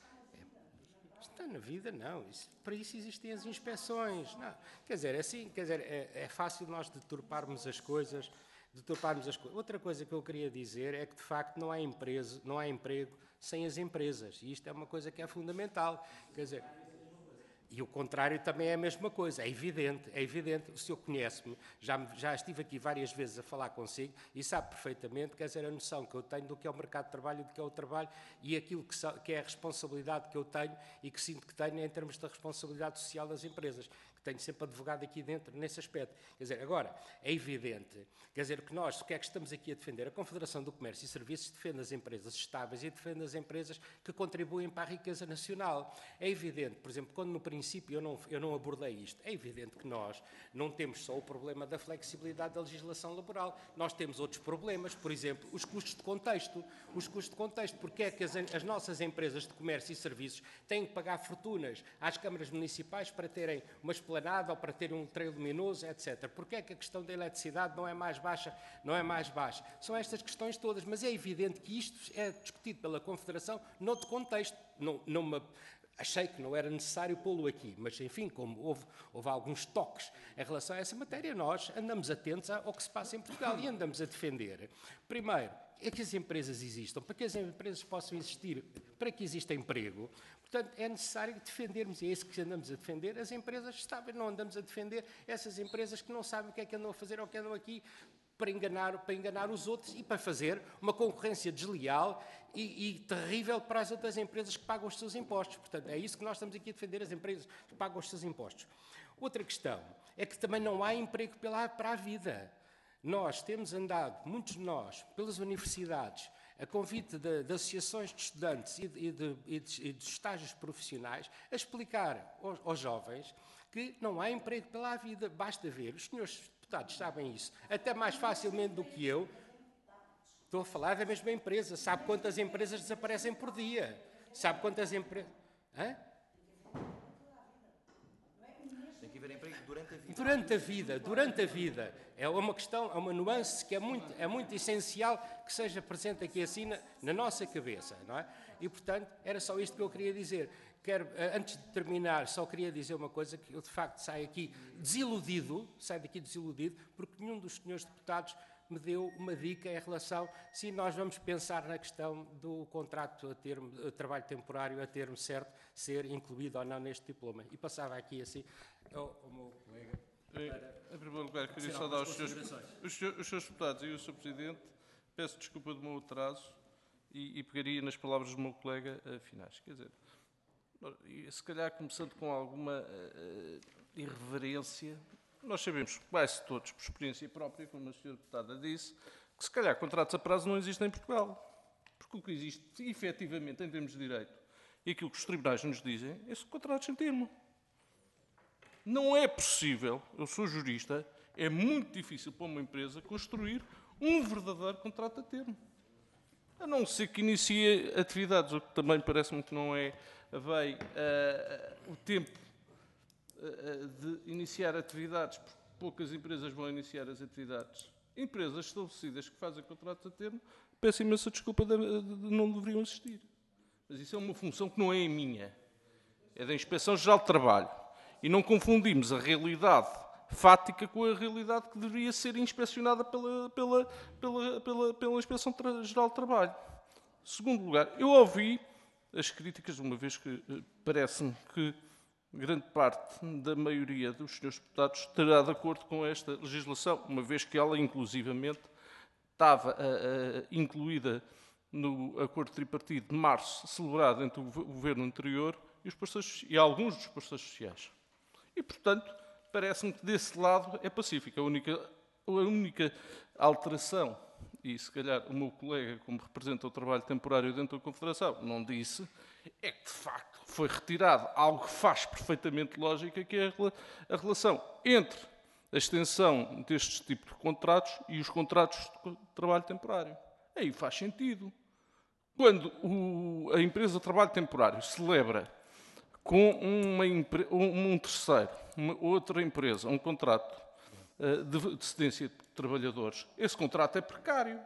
Está na vida, não. Isso, para isso existem as inspeções. Não. Quer dizer, é assim, quer dizer, é, é fácil nós deturparmos as coisas, deturparmos as coisas. Outra coisa que eu queria dizer é que, de facto, não há, empresa, não há emprego sem as empresas. E isto é uma coisa que é fundamental. Quer dizer, e o contrário também é a mesma coisa, é evidente, é evidente, o senhor conhece-me, já, já estive aqui várias vezes a falar consigo e sabe perfeitamente, quer dizer, a noção que eu tenho do que é o mercado de trabalho e do que é o trabalho e aquilo que, que é a responsabilidade que eu tenho e que sinto que tenho em termos da responsabilidade social das empresas, que tenho sempre advogado aqui dentro nesse aspecto. Quer dizer, agora, é evidente, quer dizer, que nós, o que é que estamos aqui a defender? A Confederação do Comércio e Serviços defende as empresas estáveis e defende as empresas que contribuem para a riqueza nacional. É evidente, por exemplo, quando no princípio eu não, eu não abordei isto, é evidente que nós não temos só o problema da flexibilidade da legislação laboral, nós temos outros problemas, por exemplo, os custos de contexto. Os custos de contexto, porque é que as, as nossas empresas de comércio e serviços têm que pagar fortunas às câmaras municipais para terem uma esplanada ou para terem um treino luminoso, etcétera. Porque é que a questão da eletricidade não é mais baixa? Não é mais baixa. São estas questões todas, mas é evidente que isto é discutido pela Confederação noutro contexto. Não, não me... Achei que não era necessário pô-lo aqui, mas, enfim, como houve, houve alguns toques em relação a essa matéria, nós andamos atentos ao que se passa em Portugal e andamos a defender. Primeiro, é que as empresas existam, para que as empresas possam existir, para que exista emprego. Portanto, é necessário defendermos, e é isso que andamos a defender, as empresas estáveis, não andamos a defender essas empresas que não sabem o que é que andam a fazer ou que andam aqui para enganar, para enganar os outros e para fazer uma concorrência desleal e, e terrível para as outras empresas que pagam os seus impostos. Portanto, é isso que nós estamos aqui a defender, as empresas que pagam os seus impostos. Outra questão é que também não há emprego pela, para a vida. Nós temos andado, muitos de nós, pelas universidades, a convite de, de associações de estudantes e de, e, de, e, de, e de estágios profissionais, a explicar aos, aos jovens que não há emprego pela vida. Basta ver, os senhores deputados sabem isso, até mais facilmente do que eu. Estou a falar da mesma empresa. Sabe quantas empresas desaparecem por dia? Sabe quantas empresas... Hã?
Tem que haver emprego durante a vida.
Durante a vida, durante a vida. É uma questão, é uma nuance que é muito, é muito essencial que seja presente aqui assim na, na nossa cabeça, não é? E, portanto, era só isto que eu queria dizer. Quero, antes de terminar, só queria dizer uma coisa, que eu, de facto, saio aqui desiludido, saio daqui desiludido, porque nenhum dos senhores deputados me deu uma dica em relação se nós vamos pensar na questão do contrato a termo, a trabalho temporário a termo certo, ser incluído ou não neste diploma. E passava aqui assim ao, ao meu colega.
Para, em primeiro lugar, queria saudar os seus, os, seus, os seus deputados e o senhor Presidente. Peço desculpa do meu atraso e, e pegaria nas palavras do meu colega uh, finais. Quer dizer, se calhar começando com alguma uh, irreverência, nós sabemos, quase todos, por experiência própria, como a senhora deputada disse, que se calhar contratos a prazo não existem em Portugal. Porque o que existe, efetivamente, em termos de direito, e aquilo que os tribunais nos dizem, é contratos sem termo. Não é possível, eu sou jurista, é muito difícil para uma empresa construir um verdadeiro contrato a termo. A não ser que inicie atividades, o que também parece-me que não é bem uh, o tempo uh, de iniciar atividades, porque poucas empresas vão iniciar as atividades. Empresas estabelecidas que fazem contratos a termo, peço imensa desculpa, de, de, não deveriam existir. Mas isso é uma função que não é a minha, é da Inspeção-Geral de Trabalho. E não confundimos a realidade fática com a realidade que deveria ser inspecionada pela, pela, pela, pela, pela Inspeção-Geral de Trabalho. Em segundo lugar, eu ouvi as críticas, uma vez que parece-me que grande parte da maioria dos senhores deputados estará de acordo com esta legislação, uma vez que ela, inclusivamente, estava uh, uh, incluída no acordo tripartido de março, celebrado entre o governo anterior e, os parceiros, e alguns dos parceiros sociais. E, portanto, parece-me que desse lado é pacífico. A única, a única alteração, e se calhar o meu colega, como representa o trabalho temporário dentro da Confederação, não disse, é que, de facto, foi retirado algo que faz perfeitamente lógica, que é a relação entre a extensão destes tipos de contratos e os contratos de trabalho temporário. Aí faz sentido. Quando o, a empresa de trabalho temporário celebra com uma, um, um terceiro, uma outra empresa, um contrato uh, de, de cedência de trabalhadores, esse contrato é precário.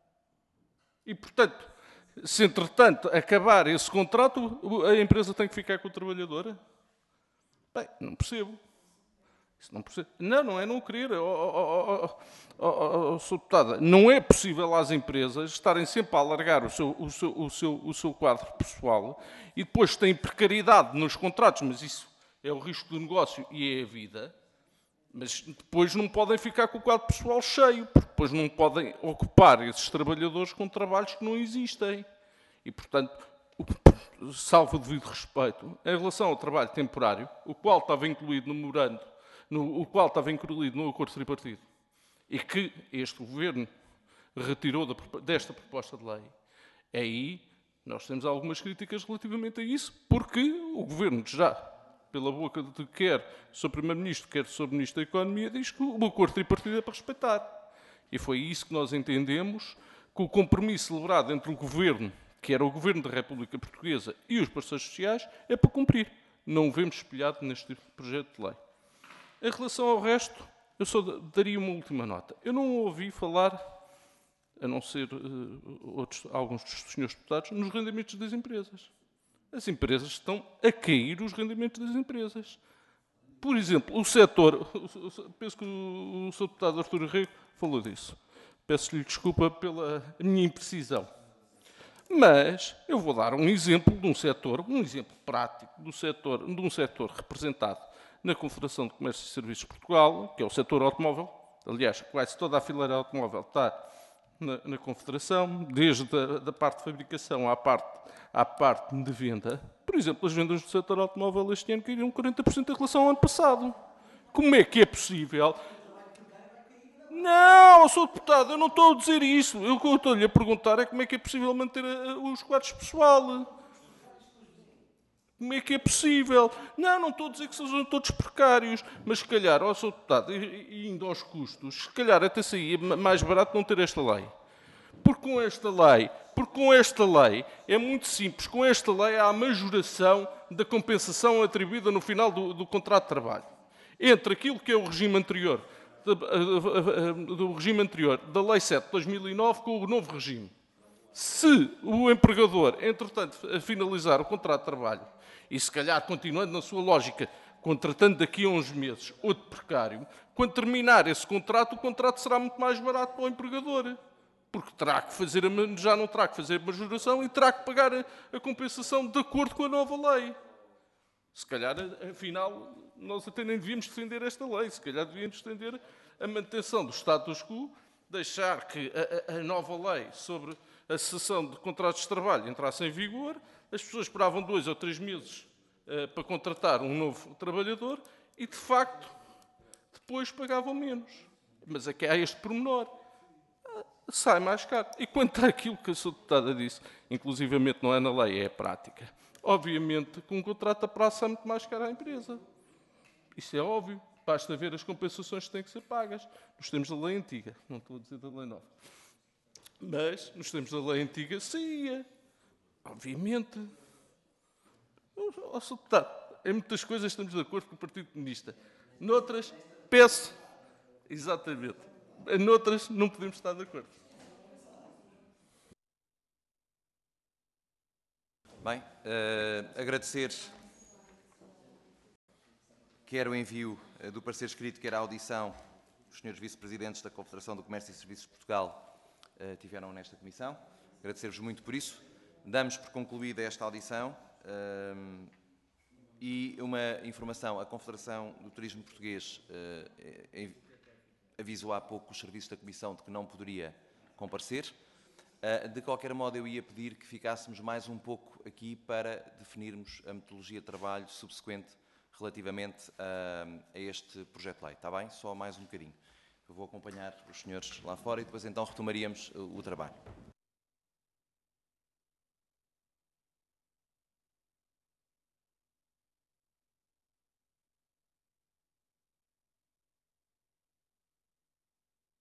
E, portanto, se entretanto acabar esse contrato, a empresa tem que ficar com a trabalhadora? Bem, não percebo. Isso não percebo. Não, não é não querer. Oh, oh, oh, oh, oh, Senhor Deputada, não é possível às empresas estarem sempre a alargar o seu, o, seu, o, seu, o seu quadro pessoal e depois têm precariedade nos contratos, mas isso é o risco do negócio e é a vida, mas depois não podem ficar com o quadro pessoal cheio, porque depois não podem ocupar esses trabalhadores com trabalhos que não existem. E, portanto, salvo o devido respeito, em relação ao trabalho temporário, o qual estava incluído no memorando, no, o qual estava incluído no acordo tripartido, e que este Governo retirou da, desta proposta de lei, aí nós temos algumas críticas relativamente a isso, porque o Governo já, pela boca de quer o seu Primeiro-Ministro, quer o seu Ministro da Economia, diz que o acordo tripartido é para respeitar. E foi isso que nós entendemos, que o compromisso celebrado entre o Governo, que era o Governo da República Portuguesa, e os parceiros sociais, é para cumprir. Não o vemos espelhado neste projeto de lei. Em relação ao resto, eu só daria uma última nota. Eu não ouvi falar, a não ser uh, outros, alguns dos senhores deputados, nos rendimentos das empresas. As empresas estão a cair os rendimentos das empresas. Por exemplo, o setor, penso que o senhor deputado Artur Rego falou disso. Peço-lhe desculpa pela minha imprecisão. Mas eu vou dar um exemplo de um setor, um exemplo prático do setor, de um setor representado na Confederação de Comércio e Serviços de Portugal, que é o setor automóvel, aliás, quase toda a fileira automóvel está na, na Confederação, desde a da parte de fabricação à parte, à parte de venda. Por exemplo, as vendas do setor automóvel este ano caíram quarenta por cento em relação ao ano passado. Como é que é possível? Não, eu sou deputado, eu não estou a dizer isso. Eu, o que eu estou-lhe a perguntar é como é que é possível manter a, os quadros pessoal. Como é que é possível? Não, não estou a dizer que sejam todos precários, mas se calhar, ó, sou deputado, e indo aos custos, se calhar até saía mais barato não ter esta lei. Porque com esta lei, porque com esta lei, é muito simples, com esta lei há a majoração da compensação atribuída no final do, do contrato de trabalho. Entre aquilo que é o regime anterior, do regime anterior, da Lei sete de dois mil e nove, com o novo regime. Se o empregador, entretanto, finalizar o contrato de trabalho, e se calhar continuando na sua lógica, contratando daqui a uns meses outro precário, quando terminar esse contrato, o contrato será muito mais barato para o empregador. Porque terá que fazer, já não terá que fazer a majoração e terá que pagar a, a compensação de acordo com a nova lei. Se calhar, afinal, nós até nem devíamos defender esta lei. Se calhar devíamos defender a manutenção do status quo, deixar que a, a, a nova lei sobre a cessão de contratos de trabalho entrasse em vigor, as pessoas esperavam dois ou três meses uh, para contratar um novo trabalhador e, de facto, depois pagavam menos. Mas aqui há este pormenor. Uh, sai mais caro. E quanto àquilo que a sua deputada disse, inclusivamente não é na lei, é a prática. Obviamente que um contrato a prazo é muito mais caro à empresa. Isso é óbvio. Basta ver as compensações que têm que ser pagas. Nos termos da lei antiga. Não estou a dizer da lei nova. Mas, nos termos da lei antiga, saía. Obviamente. Oh, Sr. Deputado, em muitas coisas estamos de acordo com o Partido Comunista. Noutras, peço. Exatamente. Noutras, não podemos estar de acordo.
Bem, uh, agradecer quer o envio uh, do parecer escrito, quer a audição dos senhores vice-presidentes da Confederação do Comércio e Serviços de Portugal uh, tiveram nesta comissão. Agradecer-vos muito por isso. Damos por concluída esta audição uh, e uma informação. A Confederação do Turismo Português uh, avisou há pouco os serviços da Comissão de que não poderia comparecer. De qualquer modo, eu ia pedir que ficássemos mais um pouco aqui para definirmos a metodologia de trabalho subsequente relativamente a, a este projeto de lei. Está bem? Só mais um bocadinho. Eu vou acompanhar os senhores lá fora e depois então retomaríamos o trabalho.